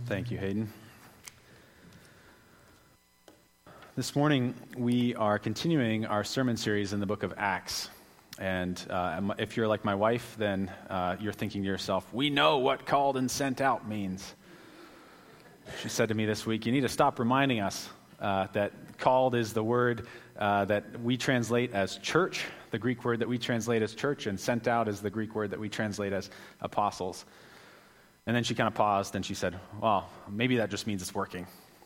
Thank you, Hayden. This morning, we are continuing our sermon series in the book of Acts. And if you're like my wife, then you're thinking to yourself, we know what called and sent out means. She said to me this week, you need to stop reminding us that called is the word that we translate as church, the Greek word that we translate as church, and sent out is the Greek word that we translate as apostles. And then she kind of paused and she said, well, maybe that just means it's working.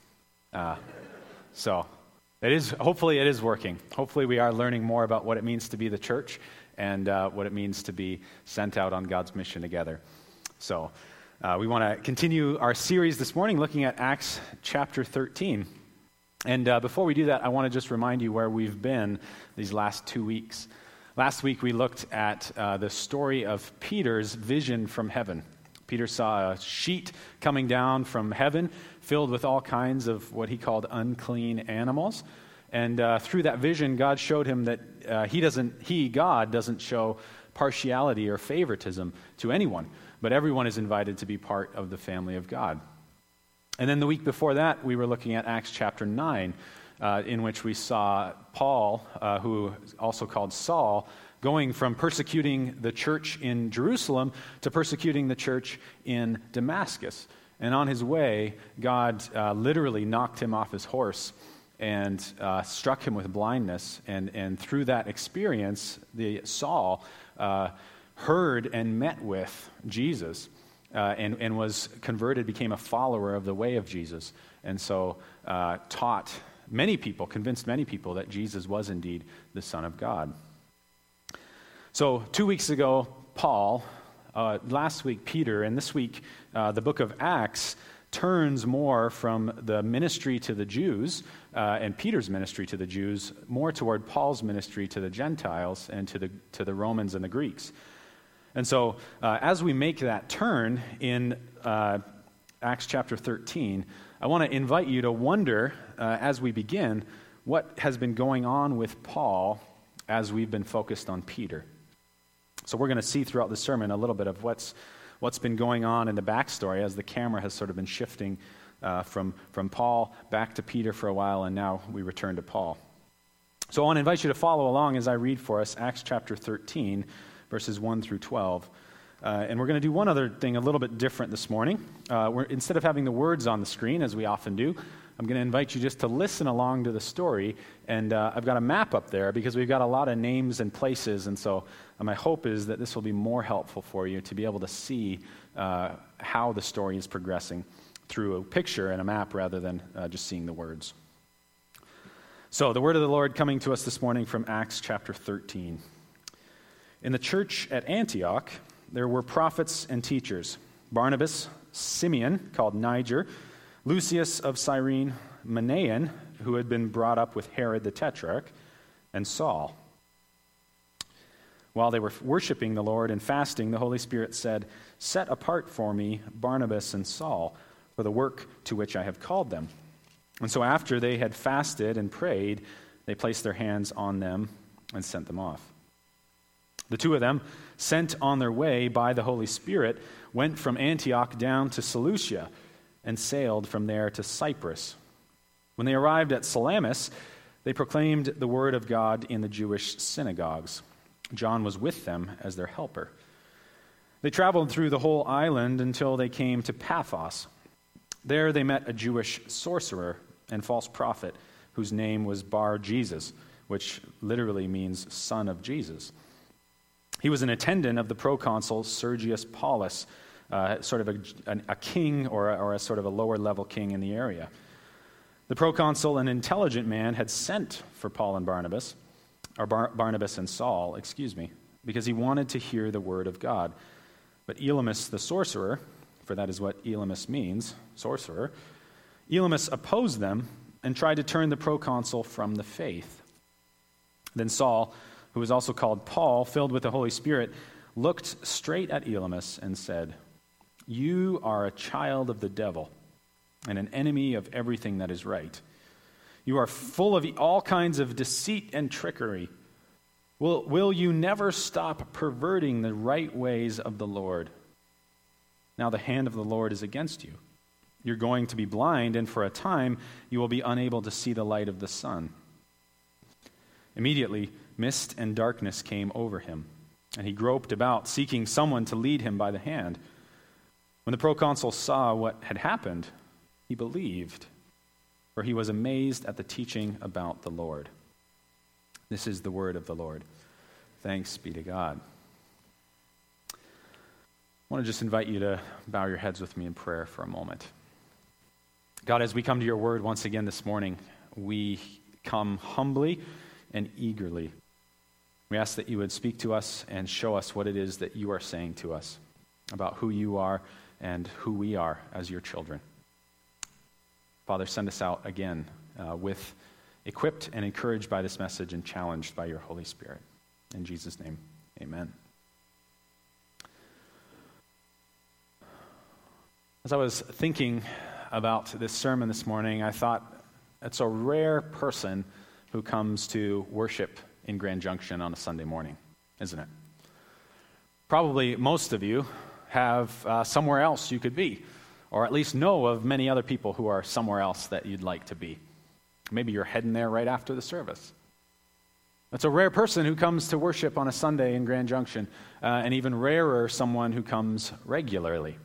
So hopefully it is working. Hopefully we are learning more about what it means to be the church and what it means to be sent out on God's mission together. So we want to continue our series this morning looking at Acts chapter 13. And before we do that, I want to just remind you where we've been these last 2 weeks. Last week we looked at the story of Peter's vision from heaven. Peter saw a sheet coming down from heaven filled with all kinds of what he called unclean animals. And through that vision, God showed him that God doesn't show partiality or favoritism to anyone, but everyone is invited to be part of the family of God. And then the week before that, we were looking at Acts chapter 9, in which we saw Paul, who is also called Saul, going from persecuting the church in Jerusalem to persecuting the church in Damascus. And on his way, God literally knocked him off his horse and struck him with blindness. And through that experience, Saul heard and met with Jesus and was converted, became a follower of the way of Jesus. And so convinced many people that Jesus was indeed the Son of God. So 2 weeks ago, Paul, last week Peter, and this week the book of Acts turns more from the ministry to the Jews and Peter's ministry to the Jews more toward Paul's ministry to the Gentiles and to the Romans and the Greeks. And so as we make that turn in Acts chapter 13, I want to invite you to wonder as we begin what has been going on with Paul as we've been focused on Peter. So we're going to see throughout the sermon a little bit of what's been going on in the backstory as the camera has sort of been shifting from Paul back to Peter for a while, and now we return to Paul. So I want to invite you to follow along as I read for us Acts chapter 13, verses 1 through 12. And we're going to do one other thing a little bit different this morning. Instead of having the words on the screen, as we often do, I'm going to invite you just to listen along to the story. And I've got a map up there because we've got a lot of names and places. And so my hope is that this will be more helpful for you to be able to see how the story is progressing through a picture and a map rather than just seeing the words. So the word of the Lord coming to us this morning from Acts chapter 13. In the church at Antioch, there were prophets and teachers: Barnabas, Simeon, called Niger, Lucius of Cyrene, Manaen, who had been brought up with Herod the Tetrarch, and Saul. While they were worshiping the Lord and fasting, the Holy Spirit said, "Set apart for me Barnabas and Saul for the work to which I have called them." And so after they had fasted and prayed, they placed their hands on them and sent them off. The two of them, sent on their way by the Holy Spirit, went from Antioch down to Seleucia and sailed from there to Cyprus. When they arrived at Salamis, they proclaimed the word of God in the Jewish synagogues. John was with them as their helper. They traveled through the whole island until they came to Paphos. There they met a Jewish sorcerer and false prophet whose name was Bar-Jesus, which literally means son of Jesus. He was an attendant of the proconsul Sergius Paulus, sort of a king or a sort of a lower-level king in the area. The proconsul, an intelligent man, had sent for Paul and Barnabas, or Barnabas and Saul, because he wanted to hear the word of God. But Elymas the sorcerer, for that is what Elymas means, sorcerer, Elymas opposed them and tried to turn the proconsul from the faith. Then Saul, who was also called Paul, filled with the Holy Spirit, looked straight at Elymas and said, "You are a child of the devil and an enemy of everything that is right. You are full of all kinds of deceit and trickery. Will you never stop perverting the right ways of the Lord? Now the hand of the Lord is against you, You're going to be blind, and for a time you will be unable to see the light of the sun." Immediately, mist and darkness came over him, and he groped about, seeking someone to lead him by the hand. When the proconsul saw what had happened, he believed, for he was amazed at the teaching about the Lord. This is the word of the Lord. Thanks be to God. I want to just invite you to bow your heads with me in prayer for a moment. God, as we come to your word once again this morning, we come humbly and eagerly. We ask that you would speak to us and show us what it is that you are saying to us about who you are and who we are as your children. Father, send us out again with equipped and encouraged by this message and challenged by your Holy Spirit. In Jesus' name, amen. As I was thinking about this sermon this morning, I thought it's a rare person who comes to worship in Grand Junction on a Sunday morning, isn't it? Probably most of you have somewhere else you could be, or at least know of many other people who are somewhere else that you'd like to be. Maybe you're heading there right after the service. It's a rare person who comes to worship on a Sunday in Grand Junction, and even rarer, someone who comes regularly.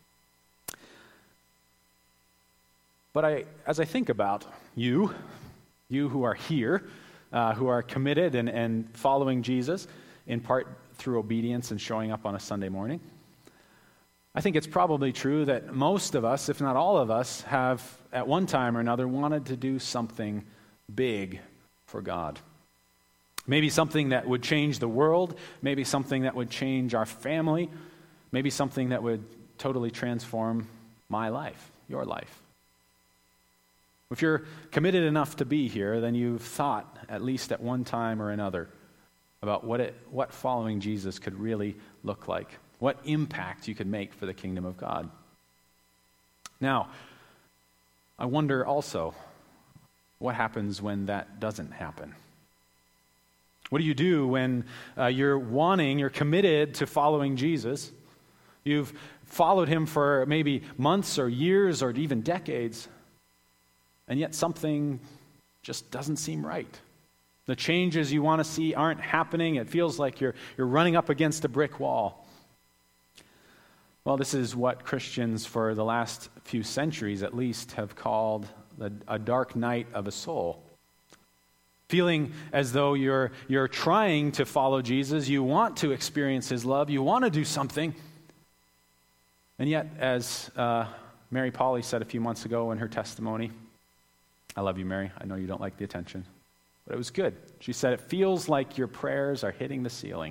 But as I think about you who are here, who are committed and following Jesus, in part through obedience and showing up on a Sunday morning, I think it's probably true that most of us, if not all of us, have at one time or another wanted to do something big for God. Maybe something that would change the world, maybe something that would change our family, maybe something that would totally transform my life, your life. If you're committed enough to be here, then you've thought, at least at one time or another, about what following Jesus could really look like, what impact you could make for the kingdom of God. Now, I wonder also, what happens when that doesn't happen? What do you do when you're committed to following Jesus? You've followed him for maybe months or years or even decades, and yet something just doesn't seem right. The changes you want to see aren't happening. It feels like you're running up against a brick wall. Well, this is what Christians for the last few centuries at least have called a dark night of a soul. Feeling as though you're trying to follow Jesus, you want to experience his love, you want to do something, and yet, as Mary Polly said a few months ago in her testimony, I love you, Mary. I know you don't like the attention, but it was good. She said, it feels like your prayers are hitting the ceiling.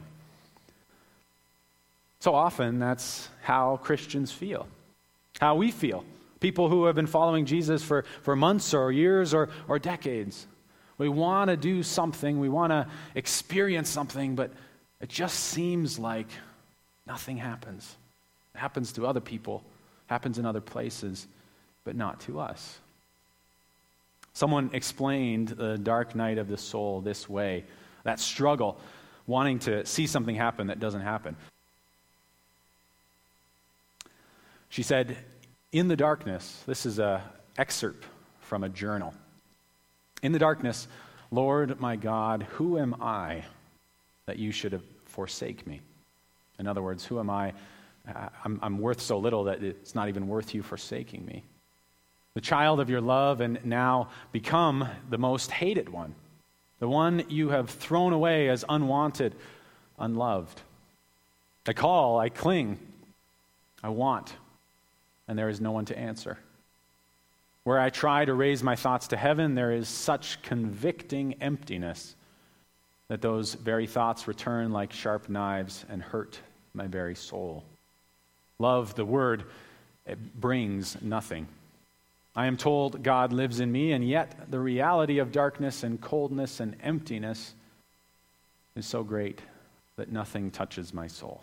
So often, that's how Christians feel, how we feel. People who have been following Jesus for months or years or decades. We want to do something, we want to experience something, but it just seems like nothing happens. It happens to other people, happens in other places, but not to us. Someone explained the dark night of the soul this way, that struggle, wanting to see something happen that doesn't happen. She said, in the darkness, this is an excerpt from a journal. In the darkness, Lord my God, who am I that you should forsake me? In other words, who am I? I'm worth so little that it's not even worth you forsaking me. The child of your love, and now become the most hated one, the one you have thrown away as unwanted, unloved. I call, I cling, I want, and there is no one to answer. Where I try to raise my thoughts to heaven, there is such convicting emptiness that those very thoughts return like sharp knives and hurt my very soul. Love, the word, it brings nothing. I am told God lives in me, and yet the reality of darkness and coldness and emptiness is so great that nothing touches my soul.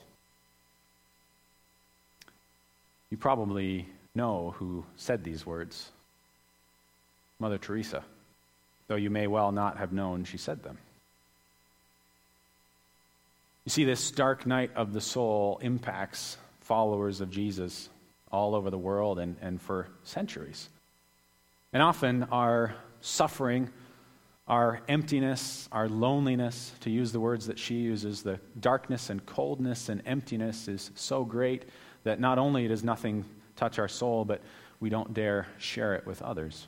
You probably know who said these words. Mother Teresa, though you may well not have known she said them. You see, this dark night of the soul impacts followers of Jesus all over the world and for centuries. And often our suffering, our emptiness, our loneliness, to use the words that she uses, the darkness and coldness and emptiness is so great that not only does nothing touch our soul, but we don't dare share it with others.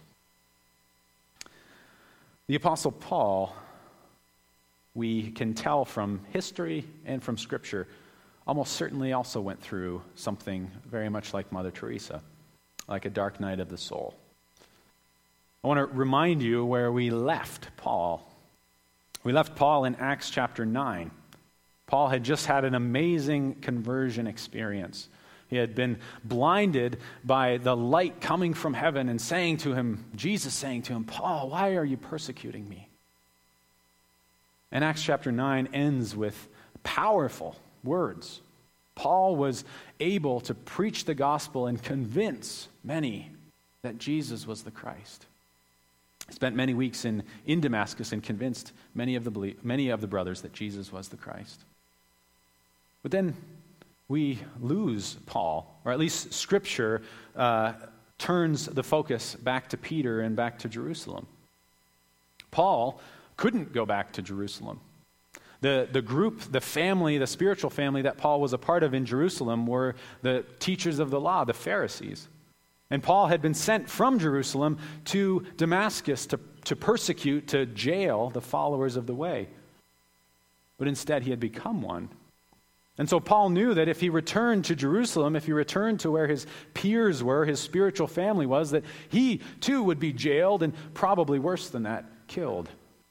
The Apostle Paul, we can tell from history and from Scripture, almost certainly also went through something very much like Mother Teresa, like a dark night of the soul. I want to remind you where we left Paul. We left Paul in Acts chapter 9. Paul had just had an amazing conversion experience. He had been blinded by the light coming from heaven and saying to him, Jesus saying to him, Paul, why are you persecuting me? And Acts chapter 9 ends with powerful words. Paul was able to preach the gospel and convince many that Jesus was the Christ. He spent many weeks in Damascus and convinced many of the brothers that Jesus was the Christ. But then we lose Paul, or at least Scripture turns the focus back to Peter and back to Jerusalem. Paul couldn't go back to Jerusalem. The group, the family, the spiritual family that Paul was a part of in Jerusalem were the teachers of the law, the Pharisees. And Paul had been sent from Jerusalem to Damascus to persecute, to jail the followers of the way. But instead he had become one. And so Paul knew that if he returned to Jerusalem, if he returned to where his peers were, his spiritual family was, that he too would be jailed and probably worse than that, killed.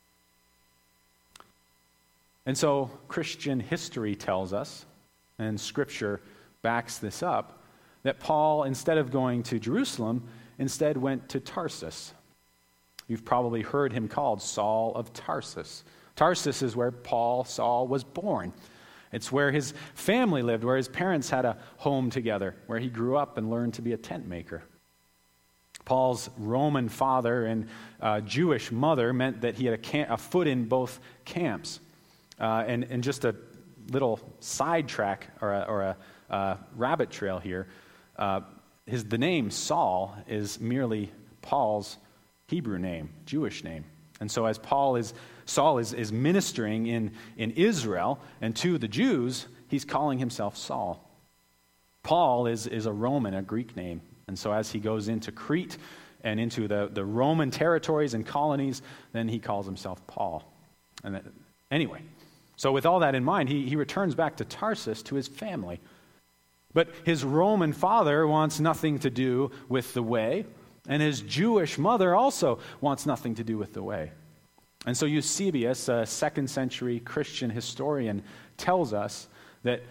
And so Christian history tells us, and Scripture backs this up, that Paul, instead of going to Jerusalem, instead went to Tarsus. You've probably heard him called Saul of Tarsus. Tarsus is where Saul was born. It's where his family lived, where his parents had a home together, where he grew up and learned to be a tent maker. Paul's Roman father and Jewish mother meant that he had a foot in both camps. And just a little sidetrack or a rabbit trail here, the name Saul is merely Paul's Hebrew name, Jewish name. And so as Saul is ministering in Israel and to the Jews, he's calling himself Saul. Paul is a Roman, a Greek name. And so as he goes into Crete and into the Roman territories and colonies, then he calls himself Paul. Anyway, so with all that in mind, he returns back to Tarsus to his family. But his Roman father wants nothing to do with the way, and his Jewish mother also wants nothing to do with the way. And so Eusebius, a 2nd century Christian historian, tells us that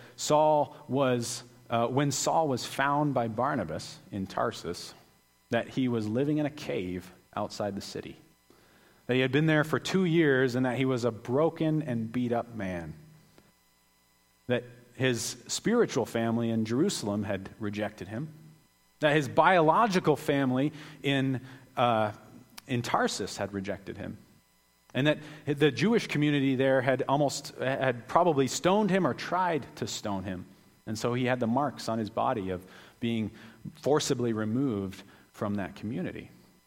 when Saul was found by Barnabas in Tarsus, that he was living in a cave outside the city. That he had been there for 2 years and that he was a broken and beat up man. That his spiritual family in Jerusalem had rejected him. That his biological family in Tarsus had rejected him. And that the Jewish community there had probably stoned him or tried to stone him. And so he had the marks on his body of being forcibly removed from that community.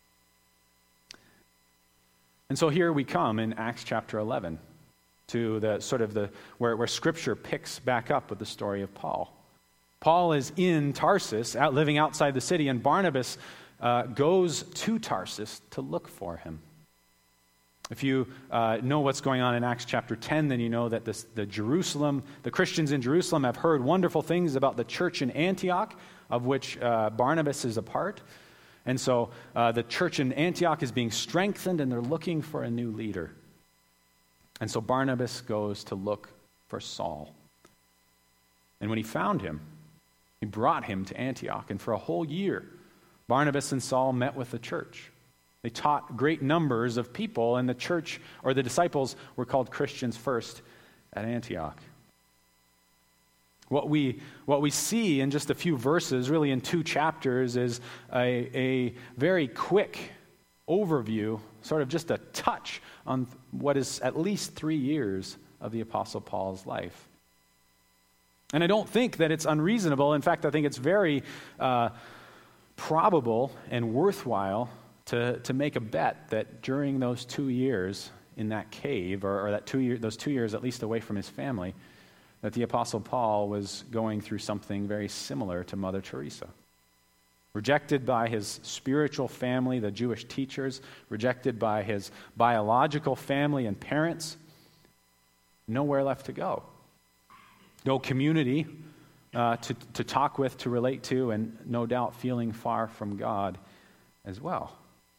And so here we come in Acts chapter 11 to where Scripture picks back up with the story of Paul. Paul is in Tarsus, living outside the city, and Barnabas goes to Tarsus to look for him. If you know what's going on in Acts chapter 10, then you know that the Christians in Jerusalem have heard wonderful things about the church in Antioch, of which Barnabas is a part. And so the church in Antioch is being strengthened, and they're looking for a new leader. And so Barnabas goes to look for Saul. And when he found him, he brought him to Antioch. And for a whole year, Barnabas and Saul met with the church. They taught great numbers of people, and the church, or the disciples, were called Christians first at Antioch. What we see in just a few verses, really in 2 chapters, is a very quick overview, sort of just a touch on what is at least 3 years of the Apostle Paul's life. And I don't think that it's unreasonable. In fact, I think it's very probable and worthwhile to make a bet that during those 2 years in that cave, or those 2 years at least away from his family, that the Apostle Paul was going through something very similar to Mother Teresa. Rejected by his spiritual family, the Jewish teachers, rejected by his biological family and parents, nowhere left to go. No community to talk with, to relate to, and no doubt feeling far from God as well.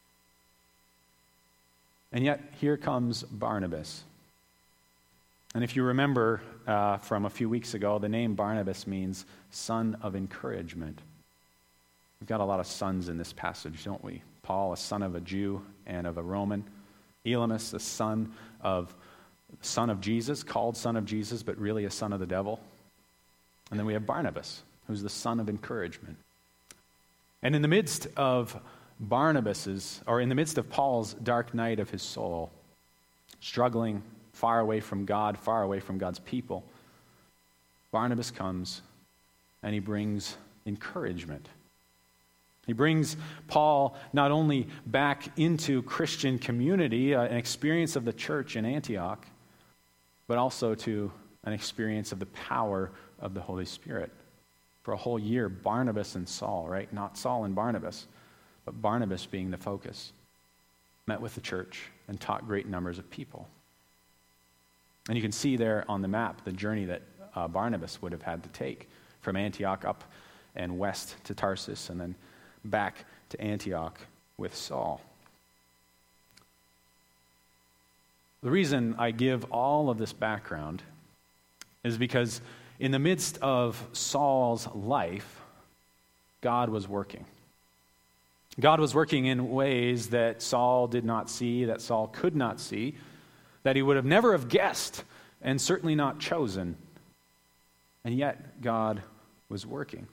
And yet, here comes Barnabas. And if you remember from a few weeks ago, the name Barnabas means son of encouragement. We've got a lot of sons in this passage, don't we? Paul, a son of a Jew and of a Roman. Elymas, the son of Jesus, called son of Jesus, but really a son of the devil. And then we have Barnabas, who's the son of encouragement. And in the midst of in the midst of Paul's dark night of his soul, struggling far away from God, far away from God's people, Barnabas comes and he brings encouragement. He brings Paul not only back into Christian community, an experience of the church in Antioch, but also to an experience of the power of the Holy Spirit. For a whole year, Barnabas and Saul, right? Not Saul and Barnabas, but Barnabas being the focus, met with the church and taught great numbers of people. And you can see there on the map the journey that Barnabas would have had to take from Antioch up and west to Tarsus and then back to Antioch with Saul. The reason I give all of this background is because in the midst of Saul's life, God was working. God was working in ways that Saul did not see, that Saul could not see, that he would have never have guessed, and certainly not chosen. And yet, God was working.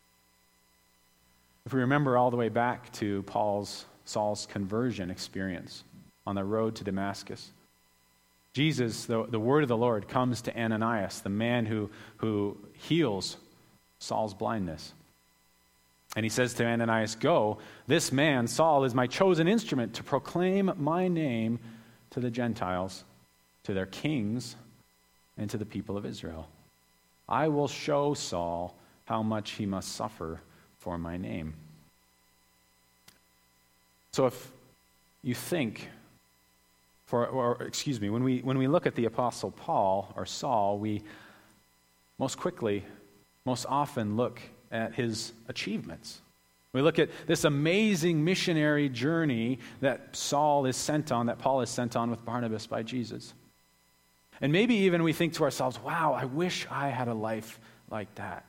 If we remember all the way back to Saul's conversion experience on the road to Damascus, Jesus, the word of the Lord, comes to Ananias, the man who heals Saul's blindness. And he says to Ananias, "Go, this man, Saul, is my chosen instrument to proclaim my name to the Gentiles, to their kings, and to the people of Israel. I will show Saul how much he must suffer for my name." So if you think, when we look at the Apostle Paul or Saul, we most often look at his achievements. We look at this amazing missionary journey that Paul is sent on with Barnabas by Jesus. And maybe even we think to ourselves, wow, I wish I had a life like that.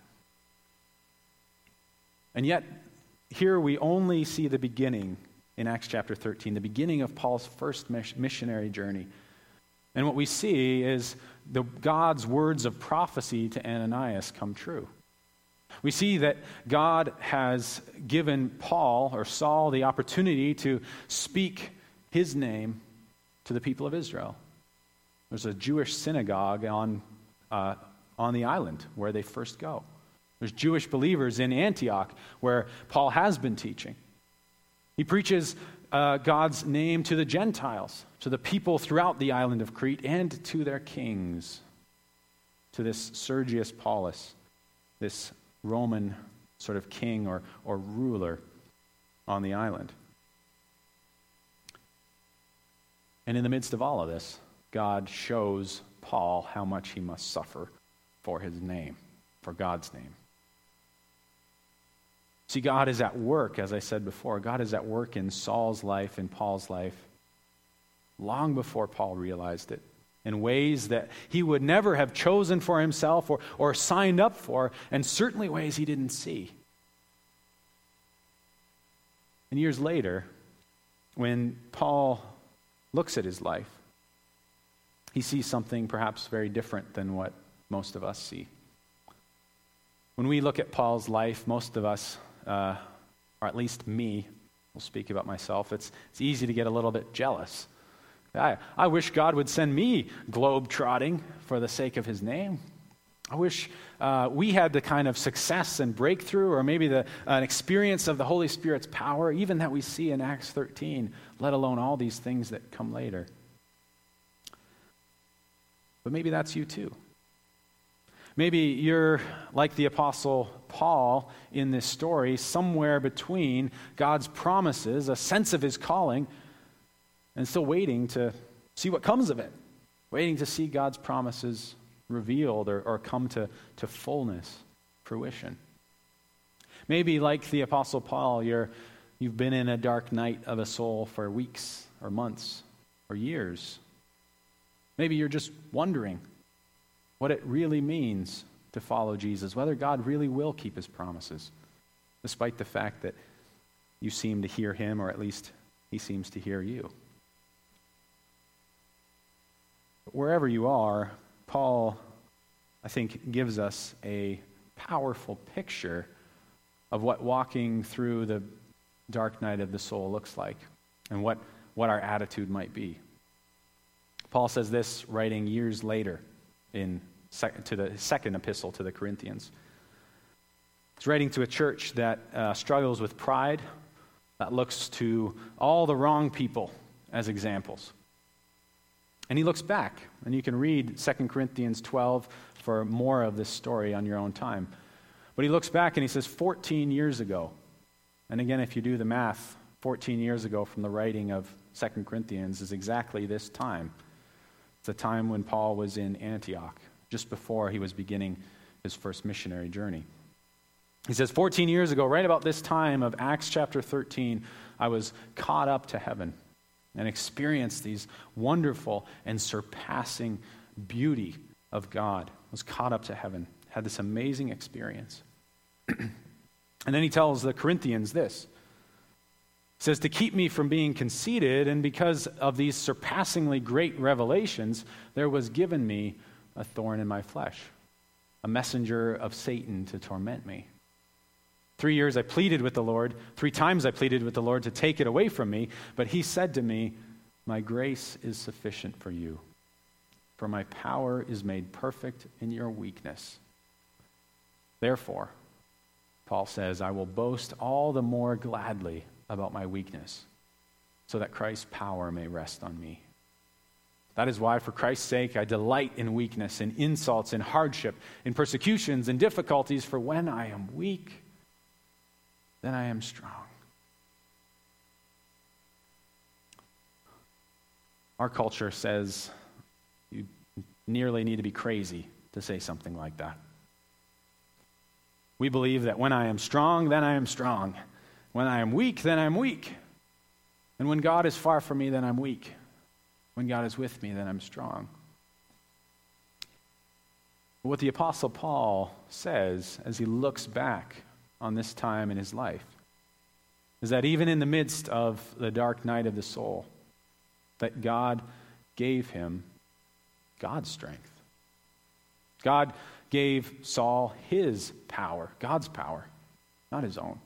And yet, here we only see the beginning in Acts chapter 13, the beginning of Paul's first missionary journey. And what we see is God's words of prophecy to Ananias come true. We see that God has given Paul or Saul the opportunity to speak his name to the people of Israel. There's a Jewish synagogue on the island where they first go. There's Jewish believers in Antioch where Paul has been teaching. He preaches God's name to the Gentiles, to the people throughout the island of Crete, and to their kings, to this Sergius Paulus, this Roman sort of king or ruler on the island. And in the midst of all of this, God shows Paul how much he must suffer for his name, for God's name. See, God is at work, as I said before. God is at work in Saul's life, in Paul's life, long before Paul realized it, in ways that he would never have chosen for himself or signed up for, and certainly ways he didn't see. And years later, when Paul looks at his life, he sees something perhaps very different than what most of us see. When we look at Paul's life, most of us, or at least me, will speak about myself, it's easy to get a little bit jealous. I wish God would send me globe-trotting for the sake of his name. I wish we had the kind of success and breakthrough, or maybe an experience of the Holy Spirit's power, even that we see in Acts 13, let alone all these things that come later. But maybe that's you too. Maybe you're like the Apostle Paul in this story, somewhere between God's promises, a sense of his calling, and still waiting to see what comes of it, waiting to see God's promises revealed or come to fullness, fruition. Maybe like the Apostle Paul, you've been in a dark night of a soul for weeks or months or years. Maybe you're just wondering what it really means to follow Jesus, whether God really will keep his promises, despite the fact that you seem to hear him, or at least he seems to hear you. But wherever you are, Paul, I think, gives us a powerful picture of what walking through the dark night of the soul looks like and what our attitude might be. Paul says this writing years later to the second epistle to the Corinthians. He's writing to a church that struggles with pride, that looks to all the wrong people as examples. And he looks back, and you can read 2 Corinthians 12 for more of this story on your own time. But he looks back and he says, 14 years ago, and again, if you do the math, 14 years ago from the writing of 2 Corinthians is exactly this time. It's the time when Paul was in Antioch, just before he was beginning his first missionary journey. He says, 14 years ago, right about this time of Acts chapter 13, I was caught up to heaven and experienced these wonderful and surpassing beauty of God. I was caught up to heaven, had this amazing experience. And then he tells the Corinthians this. He says, to keep me from being conceited, and because of these surpassingly great revelations, there was given me a thorn in my flesh, a messenger of Satan to torment me. 3 years I pleaded with the Lord. 3 times I pleaded with the Lord to take it away from me. But he said to me, my grace is sufficient for you, for my power is made perfect in your weakness. Therefore, Paul says, I will boast all the more gladly about my weakness, so that Christ's power may rest on me. That is why, for Christ's sake, I delight in weakness, in insults, in hardship, in persecutions, in difficulties, for when I am weak, then I am strong. Our culture says you nearly need to be crazy to say something like that. We believe that when I am strong, then I am strong. When I am weak, then I'm weak. And when God is far from me, then I'm weak. When God is with me, then I'm strong. But what the Apostle Paul says as he looks back on this time in his life is that even in the midst of the dark night of the soul, that God gave him God's strength. God gave Saul his power, God's power, not his own.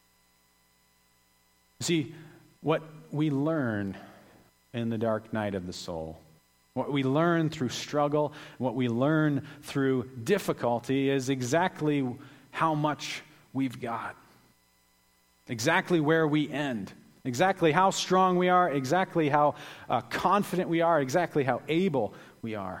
See, what we learn in the dark night of the soul, what we learn through struggle, what we learn through difficulty is exactly how much we've got, exactly where we end, exactly how strong we are, exactly how confident we are, exactly how able we are.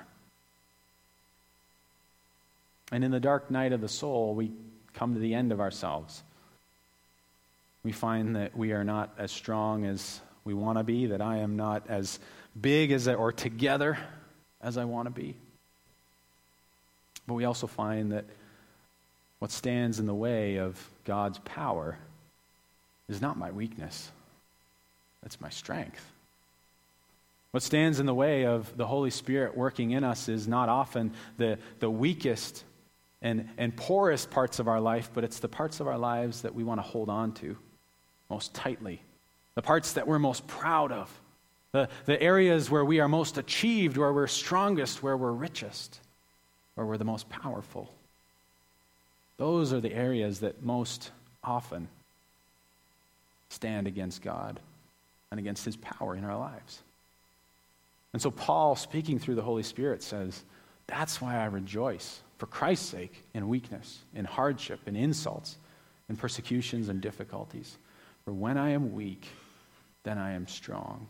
And in the dark night of the soul, we come to the end of ourselves. We find that we are not as strong as we want to be, that I am not as big as or together as I want to be. But we also find that what stands in the way of God's power is not my weakness. It's my strength. What stands in the way of the Holy Spirit working in us is not often the weakest and poorest parts of our life, but it's the parts of our lives that we want to hold on to most tightly, the parts that we're most proud of, the areas where we are most achieved, where we're strongest, where we're richest, where we're the most powerful. Those are the areas that most often stand against God and against his power in our lives. And so Paul, speaking through the Holy Spirit, says, that's why I rejoice. for Christ's sake, in weakness, in hardship, in insults, in persecutions and difficulties. For when I am weak, then I am strong.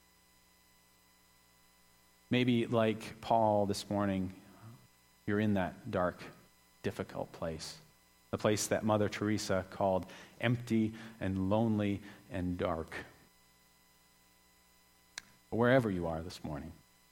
Maybe like Paul this morning, you're in that dark, difficult place. The place that Mother Teresa called empty and lonely and dark. Wherever you are this morning,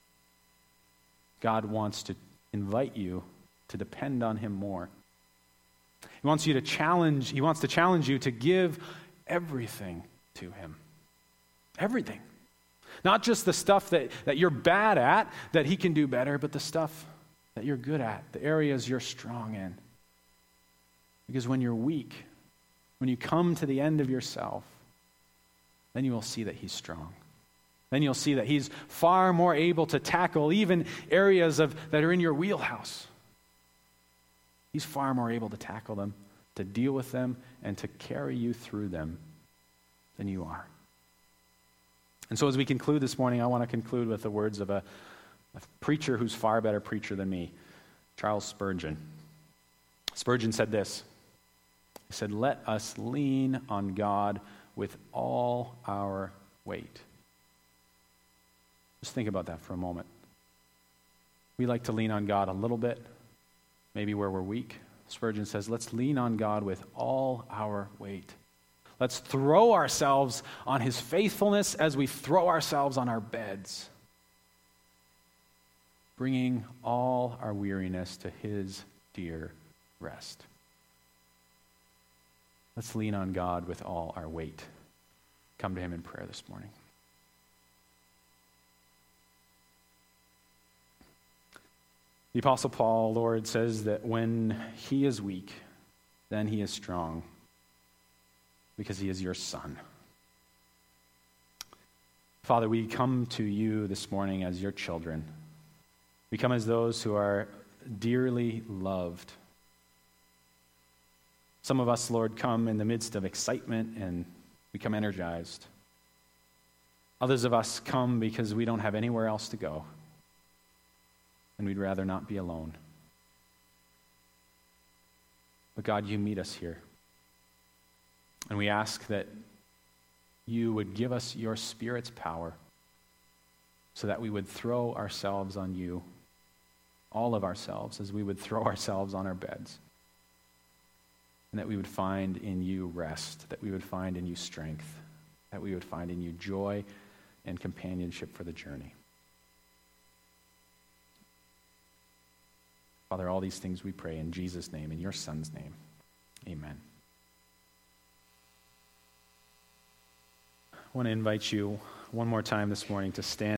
God wants to invite you to depend on him more. He wants to challenge you to give everything to him. Everything. Not just the stuff that you're bad at, that he can do better, but the stuff that you're good at, the areas you're strong in. Because when you're weak, when you come to the end of yourself, then you will see that he's strong. Then you'll see that he's far more able to tackle even areas that are in your wheelhouse. He's far more able to tackle them, to deal with them, and to carry you through them than you are. And so as we conclude this morning, I want to conclude with the words of a preacher who's far better preacher than me, Charles Spurgeon. Spurgeon said this. He said, "Let us lean on God with all our weight." Just think about that for a moment. We like to lean on God a little bit, maybe where we're weak. Spurgeon says, let's lean on God with all our weight. Let's throw ourselves on his faithfulness as we throw ourselves on our beds, bringing all our weariness to his dear rest. Let's lean on God with all our weight. Come to him in prayer this morning. The Apostle Paul, Lord, says that when he is weak, then he is strong, because he is your son. Father, we come to you this morning as your children. We come as those who are dearly loved. Some of us, Lord, come in the midst of excitement and we come energized. Others of us come because we don't have anywhere else to go, and we'd rather not be alone. But God, you meet us here. And we ask that you would give us your Spirit's power so that we would throw ourselves on you, all of ourselves, as we would throw ourselves on our beds. And that we would find in you rest, that we would find in you strength, that we would find in you joy and companionship for the journey. Father, all these things we pray in Jesus' name, in your Son's name. Amen. I want to invite you one more time this morning to stand.